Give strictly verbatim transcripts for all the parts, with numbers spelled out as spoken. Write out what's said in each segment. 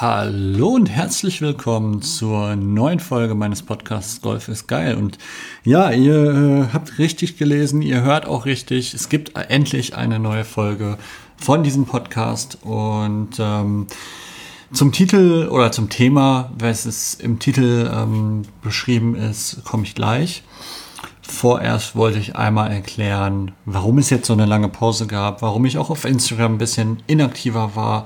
Hallo und herzlich willkommen zur neuen Folge meines Podcasts Golf ist geil. Und ja, ihr äh, habt richtig gelesen, ihr hört auch richtig. Es gibt endlich eine neue Folge von diesem Podcast. Und ähm, zum Titel oder zum Thema, was es im Titel ähm, beschrieben ist, komme ich gleich. Vorerst wollte ich einmal erklären, warum es jetzt so eine lange Pause gab, warum ich auch auf Instagram ein bisschen inaktiver war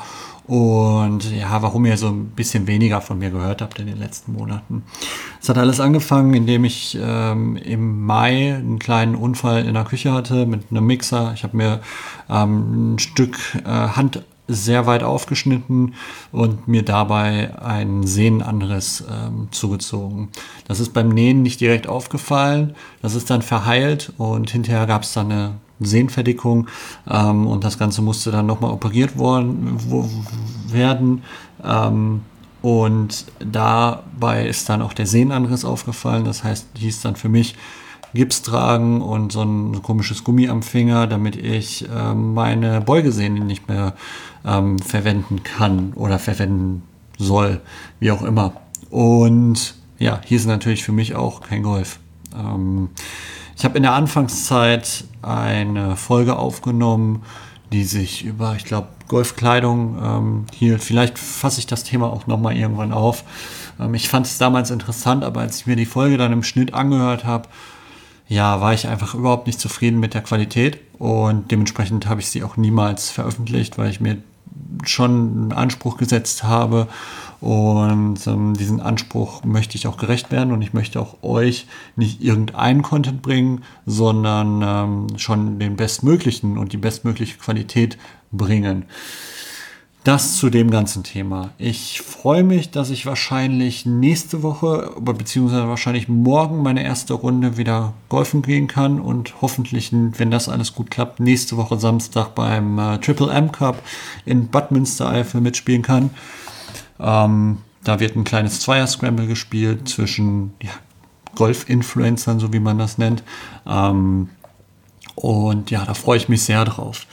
und ja, warum ihr so ein bisschen weniger von mir gehört habt in den letzten Monaten. Es hat alles angefangen, indem ich ähm, im Mai einen kleinen Unfall in der Küche hatte mit einem Mixer. Ich habe mir ähm, ein Stück äh, Hand sehr weit aufgeschnitten und mir dabei einen Sehnenanriss ähm, zugezogen. Das ist beim Nähen nicht direkt aufgefallen, das ist dann verheilt und hinterher gab es dann eine Sehnenverdickung ähm, und das Ganze musste dann nochmal operiert worden, wo, werden ähm, und dabei ist dann auch der Sehnenanriss aufgefallen, das heißt, hieß dann für mich Gips tragen und so ein komisches Gummi am Finger, damit ich äh, meine Beugesehnen nicht mehr ähm, verwenden kann oder verwenden soll, wie auch immer. Und ja, hier ist natürlich für mich auch kein Golf. Ähm, ich habe in der Anfangszeit eine Folge aufgenommen, die sich über, ich glaube, Golfkleidung ähm, hielt. Vielleicht fasse ich das Thema auch nochmal irgendwann auf. Ähm, ich fand es damals interessant, aber als ich mir die Folge dann im Schnitt angehört habe, ja, war ich einfach überhaupt nicht zufrieden mit der Qualität und dementsprechend habe ich sie auch niemals veröffentlicht, weil ich mir schon einen Anspruch gesetzt habe und ähm, diesen Anspruch möchte ich auch gerecht werden und ich möchte auch euch nicht irgendeinen Content bringen, sondern ähm, schon den bestmöglichen und die bestmögliche Qualität bringen. Das zu dem ganzen Thema. Ich freue mich, dass ich wahrscheinlich nächste Woche, beziehungsweise wahrscheinlich morgen meine erste Runde wieder golfen gehen kann und hoffentlich, wenn das alles gut klappt, nächste Woche Samstag beim äh, Triple M Cup in Bad Münstereifel mitspielen kann. Ähm, da wird ein kleines Zweier-Scramble gespielt zwischen ja, Golf-Influencern, so wie man das nennt. Ähm, und ja, da freue ich mich sehr drauf.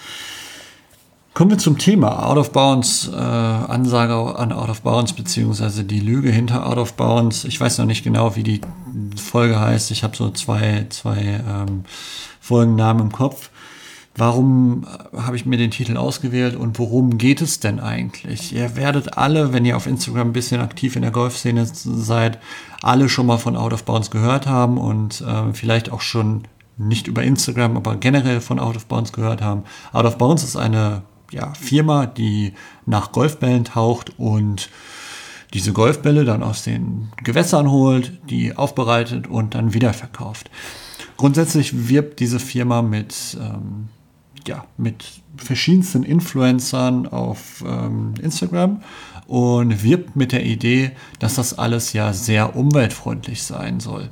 Kommen wir zum Thema Out of Bounds, äh, Ansage an Out of Bounds, beziehungsweise die Lüge hinter Out of Bounds. Ich weiß noch nicht genau, wie die Folge heißt. Ich habe so zwei, zwei ähm, Folgennamen im Kopf. Warum habe ich mir den Titel ausgewählt und worum geht es denn eigentlich? Ihr werdet alle, wenn ihr auf Instagram ein bisschen aktiv in der Golfszene seid, alle schon mal von Out of Bounds gehört haben und äh, vielleicht auch schon nicht über Instagram, aber generell von Out of Bounds gehört haben. Out of Bounds ist eine ja, Firma, die nach Golfbällen taucht und diese Golfbälle dann aus den Gewässern holt, die aufbereitet und dann wiederverkauft. Grundsätzlich wirbt diese Firma mit, ähm, ja, mit verschiedensten Influencern auf ähm, Instagram und wirbt mit der Idee, dass das alles ja sehr umweltfreundlich sein soll.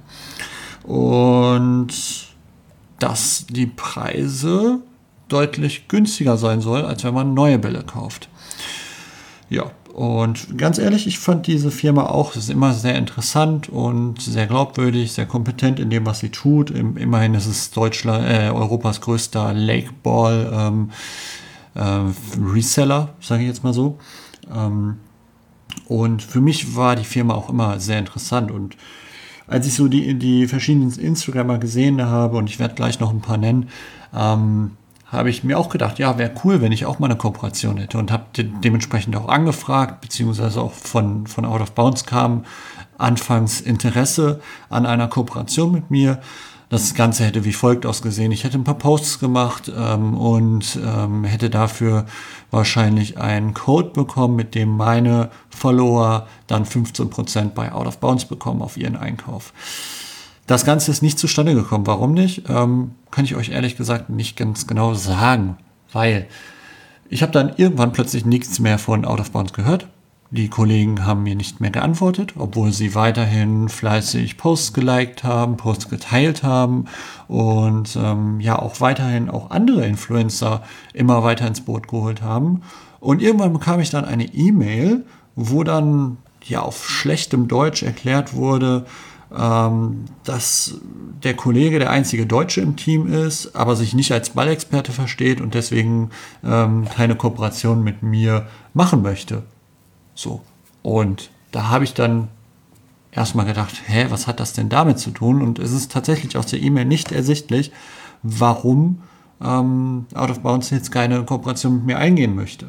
Und dass die Preise deutlich günstiger sein soll, als wenn man neue Bälle kauft. Ja, und ganz ehrlich, ich fand diese Firma auch, das ist immer sehr interessant und sehr glaubwürdig, sehr kompetent in dem, was sie tut. Immerhin ist es Deutschland, äh, Europas größter Lakeball ähm, äh, Reseller, sage ich jetzt mal so. Ähm, und für mich war die Firma auch immer sehr interessant und als ich so die, die verschiedenen Instagrammer gesehen habe, und ich werde gleich noch ein paar nennen, ähm, habe ich mir auch gedacht, ja, wäre cool, wenn ich auch mal eine Kooperation hätte und habe de- dementsprechend auch angefragt, beziehungsweise auch von, von Out of Bounds kam anfangs Interesse an einer Kooperation mit mir. Das Ganze hätte wie folgt ausgesehen. Ich hätte ein paar Posts gemacht ähm, und ähm, hätte dafür wahrscheinlich einen Code bekommen, mit dem meine Follower dann fünfzehn Prozent bei Out of Bounds bekommen auf ihren Einkauf. Das Ganze ist nicht zustande gekommen. Warum nicht? Ähm, kann ich euch ehrlich gesagt nicht ganz genau sagen, weil ich habe dann irgendwann plötzlich nichts mehr von Out of Bounds gehört. Die Kollegen haben mir nicht mehr geantwortet, obwohl sie weiterhin fleißig Posts geliked haben, Posts geteilt haben und ähm, ja auch weiterhin auch andere Influencer immer weiter ins Boot geholt haben. Und irgendwann bekam ich dann eine E-Mail, wo dann ja auf schlechtem Deutsch erklärt wurde, ähm, dass der Kollege der einzige Deutsche im Team ist, aber sich nicht als Ballexperte versteht und deswegen ähm, keine Kooperation mit mir machen möchte. So, Und da habe ich dann erstmal gedacht, hä, was hat das denn damit zu tun? Und es ist tatsächlich aus der E-Mail nicht ersichtlich, warum ähm, Out of Bounds jetzt keine Kooperation mit mir eingehen möchte.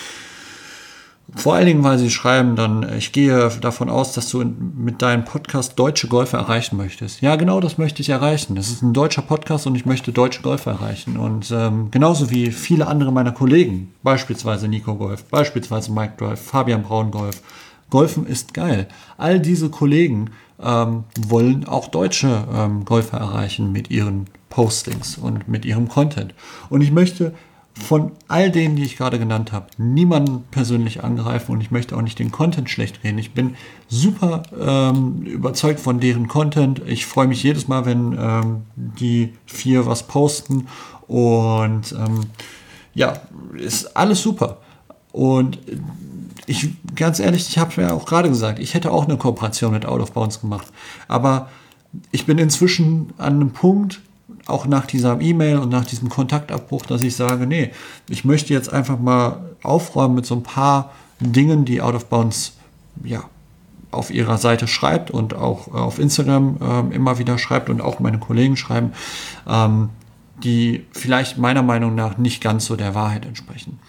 Vor allen Dingen, weil sie schreiben dann, ich gehe davon aus, dass du mit deinem Podcast deutsche Golfer erreichen möchtest. Ja, genau das möchte ich erreichen. Das ist ein deutscher Podcast und ich möchte deutsche Golfer erreichen. Und ähm, genauso wie viele andere meiner Kollegen, beispielsweise Nico Golf, beispielsweise Mike Drive, Fabian Braun Golf. Golfen ist geil. All diese Kollegen ähm, wollen auch deutsche ähm, Golfer erreichen mit ihren Postings und mit ihrem Content. Und ich möchte von all denen, die ich gerade genannt habe, niemanden persönlich angreifen und ich möchte auch nicht den Content schlecht reden. Ich bin super ähm, überzeugt von deren Content. Ich freue mich jedes Mal, wenn ähm, die vier was posten und ähm, ja, ist alles super. Und ich, ganz ehrlich, ich habe ja auch gerade gesagt, ich hätte auch eine Kooperation mit Out of Bounds gemacht. Aber ich bin inzwischen an einem Punkt, auch nach dieser E-Mail und nach diesem Kontaktabbruch, dass ich sage, nee, ich möchte jetzt einfach mal aufräumen mit so ein paar Dingen, die Out of Bounds ja, auf ihrer Seite schreibt und auch auf Instagram ähm, immer wieder schreibt und auch meine Kollegen schreiben, ähm, die vielleicht meiner Meinung nach nicht ganz so der Wahrheit entsprechen.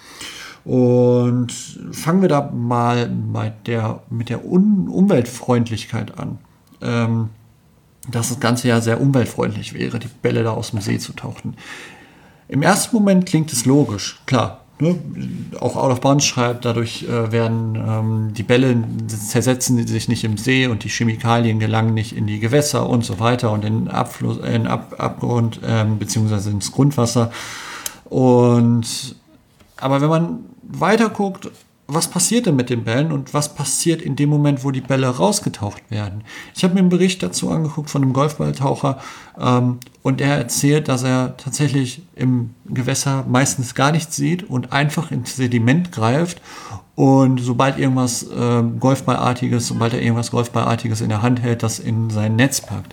Und fangen wir da mal mit der, mit der Un- Umweltfreundlichkeit an. Ähm, dass das Ganze ja sehr umweltfreundlich wäre, die Bälle da aus dem See zu tauchen. Im ersten Moment klingt es logisch, klar. Ne? Auch Out of Bounds schreibt, dadurch äh, werden ähm, die Bälle zersetzen sich nicht im See und die Chemikalien gelangen nicht in die Gewässer und so weiter und in den Abfluss, in Ab- Abgrund ähm, beziehungsweise ins Grundwasser. Und aber wenn man weiter guckt, was passiert denn mit den Bällen und was passiert in dem Moment, wo die Bälle rausgetaucht werden? Ich habe mir einen Bericht dazu angeguckt von einem Golfballtaucher ähm, und er erzählt, dass er tatsächlich im Gewässer meistens gar nichts sieht und einfach ins Sediment greift und sobald irgendwas äh, Golfballartiges, sobald er irgendwas Golfballartiges in der Hand hält, das in sein Netz packt.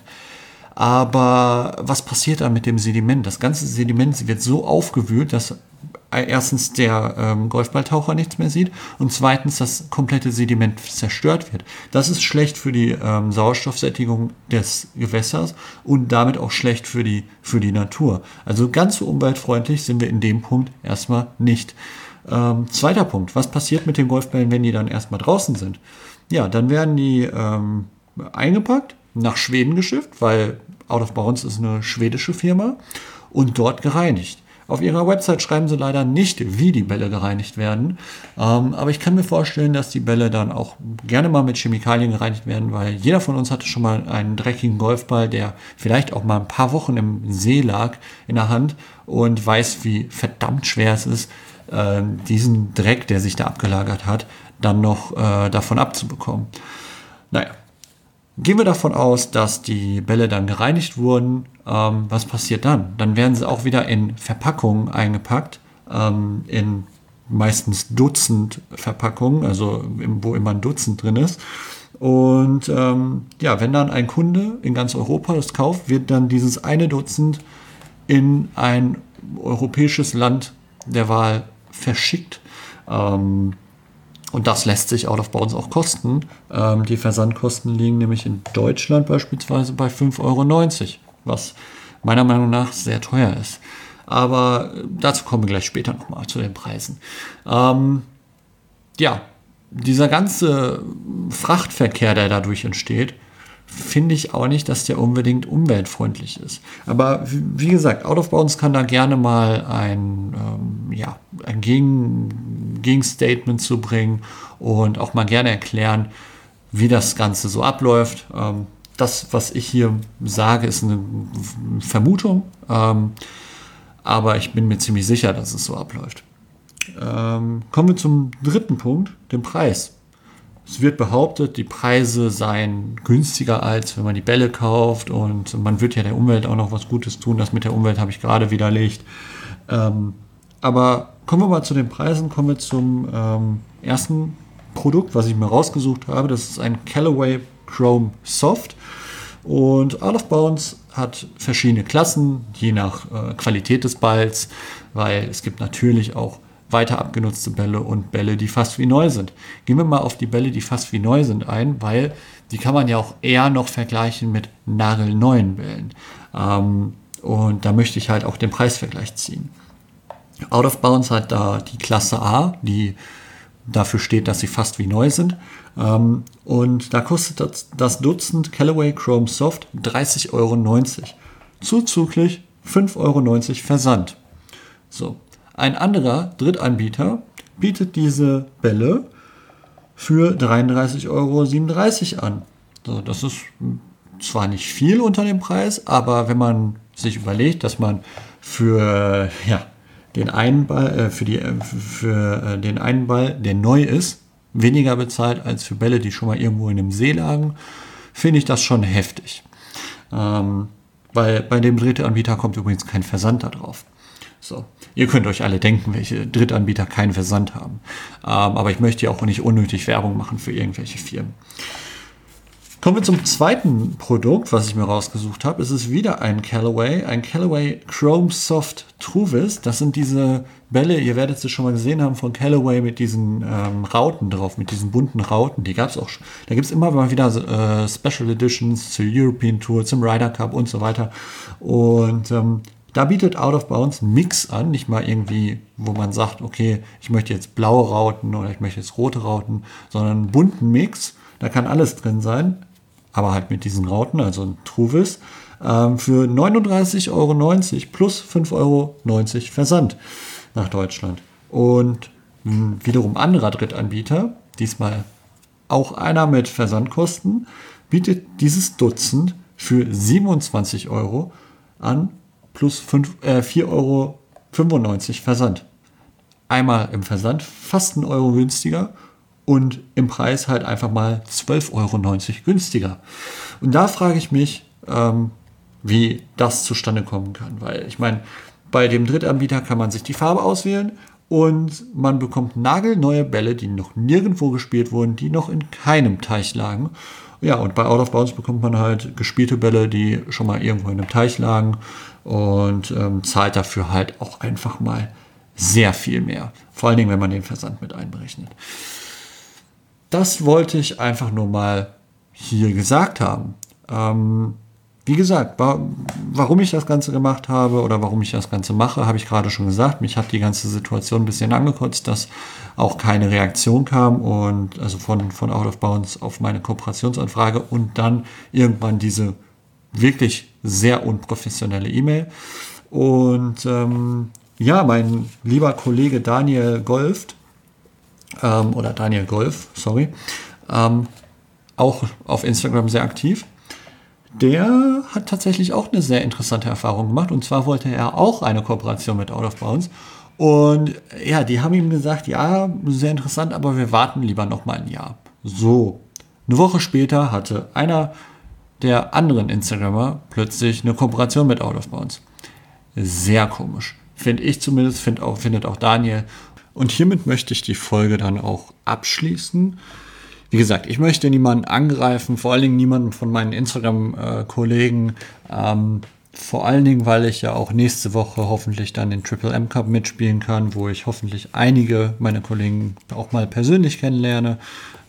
Aber was passiert da mit dem Sediment? Das ganze Sediment wird so aufgewühlt, dass erstens der ähm, Golfballtaucher nichts mehr sieht und zweitens das komplette Sediment zerstört wird. Das ist schlecht für die ähm, Sauerstoffsättigung des Gewässers und damit auch schlecht für die, für die Natur. Also ganz so umweltfreundlich sind wir in dem Punkt erstmal nicht. Ähm, zweiter Punkt, was passiert mit den Golfbällen, wenn die dann erstmal draußen sind? Ja, dann werden die ähm, eingepackt, nach Schweden geschifft, weil Out of Bounds ist eine schwedische Firma und dort gereinigt. Auf ihrer Website schreiben sie leider nicht, wie die Bälle gereinigt werden. Ähm, aber ich kann mir vorstellen, dass die Bälle dann auch gerne mal mit Chemikalien gereinigt werden, weil jeder von uns hatte schon mal einen dreckigen Golfball, der vielleicht auch mal ein paar Wochen im See lag in der Hand und weiß, wie verdammt schwer es ist, äh, diesen Dreck, der sich da abgelagert hat, dann noch äh, davon abzubekommen. Naja. Gehen wir davon aus, dass die Bälle dann gereinigt wurden. Ähm, was passiert dann? Dann werden sie auch wieder in Verpackungen eingepackt, ähm, in meistens Dutzend Verpackungen, also im, wo immer ein Dutzend drin ist. Und ähm, ja, wenn dann ein Kunde in ganz Europa das kauft, wird dann dieses eine Dutzend in ein europäisches Land der Wahl verschickt. Ähm, Und das lässt sich Out of Bounds auch kosten. Ähm, die Versandkosten liegen nämlich in Deutschland beispielsweise bei fünf Euro neunzig, was meiner Meinung nach sehr teuer ist. Aber dazu kommen wir gleich später nochmal zu den Preisen. Ähm, ja, dieser ganze Frachtverkehr, der dadurch entsteht, finde ich auch nicht, dass der unbedingt umweltfreundlich ist. Aber wie gesagt, Out of Bounds kann da gerne mal ein, ähm, ja, ein Gegen, Gegenstatement zu bringen und auch mal gerne erklären, wie das Ganze so abläuft. Ähm, das, was ich hier sage, ist eine Vermutung, ähm, aber ich bin mir ziemlich sicher, dass es so abläuft. Ähm, kommen wir zum dritten Punkt, dem Preis. Es wird behauptet, die Preise seien günstiger, als wenn man die Bälle kauft und man wird ja der Umwelt auch noch was Gutes tun. Das mit der Umwelt habe ich gerade widerlegt. Ähm, aber kommen wir mal zu den Preisen, kommen wir zum ähm, ersten Produkt, was ich mir rausgesucht habe. Das ist ein Callaway Chrome Soft und Out of Bounds hat verschiedene Klassen, je nach äh, Qualität des Balls, weil es gibt natürlich auch weiter abgenutzte Bälle und Bälle, die fast wie neu sind. Gehen wir mal auf die Bälle, die fast wie neu sind ein, weil die kann man ja auch eher noch vergleichen mit nagelneuen Bällen. Ähm, und da möchte ich halt auch den Preisvergleich ziehen. Out of Bounds hat da die Klasse A, die dafür steht, dass sie fast wie neu sind. Ähm, und da kostet das, das Dutzend Callaway Chrome Soft dreißig Euro neunzig. Zuzüglich fünf Euro neunzig Versand. So. Ein anderer Drittanbieter bietet diese Bälle für dreiunddreißig Euro siebenunddreißig an. So, das ist zwar nicht viel unter dem Preis, aber wenn man sich überlegt, dass man für ja, den einen Ball, äh, für, die, äh, für äh, den einen Ball, der neu ist, weniger bezahlt als für Bälle, die schon mal irgendwo in einem See lagen, finde ich das schon heftig. Ähm, weil bei dem Drittanbieter kommt übrigens kein Versand da drauf. So. Ihr könnt euch alle denken, welche Drittanbieter keinen Versand haben. Ähm, aber ich möchte ja auch nicht unnötig Werbung machen für irgendwelche Firmen. Kommen wir zum zweiten Produkt, was ich mir rausgesucht habe. Es ist wieder ein Callaway, ein Callaway Chrome Soft Truvis. Das sind diese Bälle, ihr werdet sie schon mal gesehen haben, von Callaway mit diesen ähm, Rauten drauf, mit diesen bunten Rauten. Die gab es auch schon. Da gibt es immer mal wieder äh, Special Editions zur European Tour, zum Ryder Cup und so weiter. Und ähm, da bietet Out of Bounds einen Mix an, nicht mal irgendwie, wo man sagt, okay, ich möchte jetzt blaue Rauten oder ich möchte jetzt rote Rauten, sondern einen bunten Mix. Da kann alles drin sein, aber halt mit diesen Rauten, also ein Truvis, ähm, für neununddreißig Euro neunzig plus fünf Euro neunzig Versand nach Deutschland. Und mh, wiederum anderer Drittanbieter, diesmal auch einer mit Versandkosten, bietet dieses Dutzend für siebenundzwanzig Euro an, plus fünf, äh, vier Euro fünfundneunzig Versand. Einmal im Versand fast einen Euro günstiger und im Preis halt einfach mal zwölf Euro neunzig günstiger. Und da frage ich mich, ähm, wie das zustande kommen kann. Weil ich meine, bei dem Drittanbieter kann man sich die Farbe auswählen und man bekommt nagelneue Bälle, die noch nirgendwo gespielt wurden, die noch in keinem Teich lagen. Ja, und bei Out of Bounds bekommt man halt gespielte Bälle, die schon mal irgendwo in einem Teich lagen und ähm, zahlt dafür halt auch einfach mal sehr viel mehr. Vor allen Dingen, wenn man den Versand mit einberechnet. Das wollte ich einfach nur mal hier gesagt haben. Ähm, wie gesagt, wa- warum ich das Ganze gemacht habe oder warum ich das Ganze mache, habe ich gerade schon gesagt. Mich hat die ganze Situation ein bisschen angekotzt, dass auch keine Reaktion kam und also von, von Out of Bounds auf meine Kooperationsanfrage und dann irgendwann diese wirklich sehr unprofessionelle E-Mail. Und ähm, ja, mein lieber Kollege Daniel Golf, ähm, oder Daniel Golf, sorry, ähm, auch auf Instagram sehr aktiv, der hat tatsächlich auch eine sehr interessante Erfahrung gemacht. Und zwar wollte er auch eine Kooperation mit Out of Bounds. Und ja, die haben ihm gesagt, ja, sehr interessant, aber wir warten lieber noch mal ein Jahr. So, eine Woche später hatte einer der anderen Instagrammer plötzlich eine Kooperation mit Out of Bounds. Sehr komisch. Finde ich zumindest, find auch, findet auch Daniel. Und hiermit möchte ich die Folge dann auch abschließen. Wie gesagt, ich möchte niemanden angreifen, vor allen Dingen niemanden von meinen Instagram-Kollegen. Ähm, vor allen Dingen, weil ich ja auch nächste Woche hoffentlich dann den Triple M Cup mitspielen kann, wo ich hoffentlich einige meiner Kollegen auch mal persönlich kennenlerne.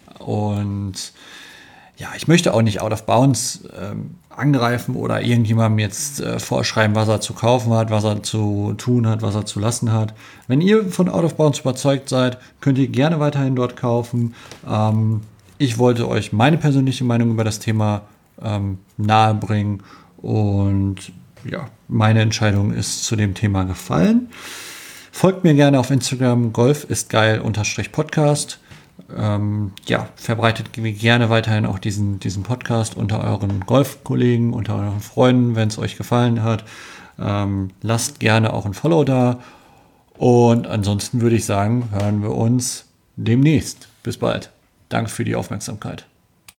Und ja, ich möchte auch nicht Out of Bounds ähm, angreifen oder irgendjemandem jetzt äh, vorschreiben, was er zu kaufen hat, was er zu tun hat, was er zu lassen hat. Wenn ihr von Out of Bounds überzeugt seid, könnt ihr gerne weiterhin dort kaufen. Ähm, ich wollte euch meine persönliche Meinung über das Thema ähm, nahebringen und ja, meine Entscheidung ist zu dem Thema gefallen. Folgt mir gerne auf Instagram, golf ist geil unterstrich Podcast. Ähm, ja, verbreitet gerne weiterhin auch diesen, diesen Podcast unter euren Golfkollegen, unter euren Freunden, wenn es euch gefallen hat. Ähm, lasst gerne auch ein Follow da. Und ansonsten würde ich sagen, hören wir uns demnächst. Bis bald. Danke für die Aufmerksamkeit.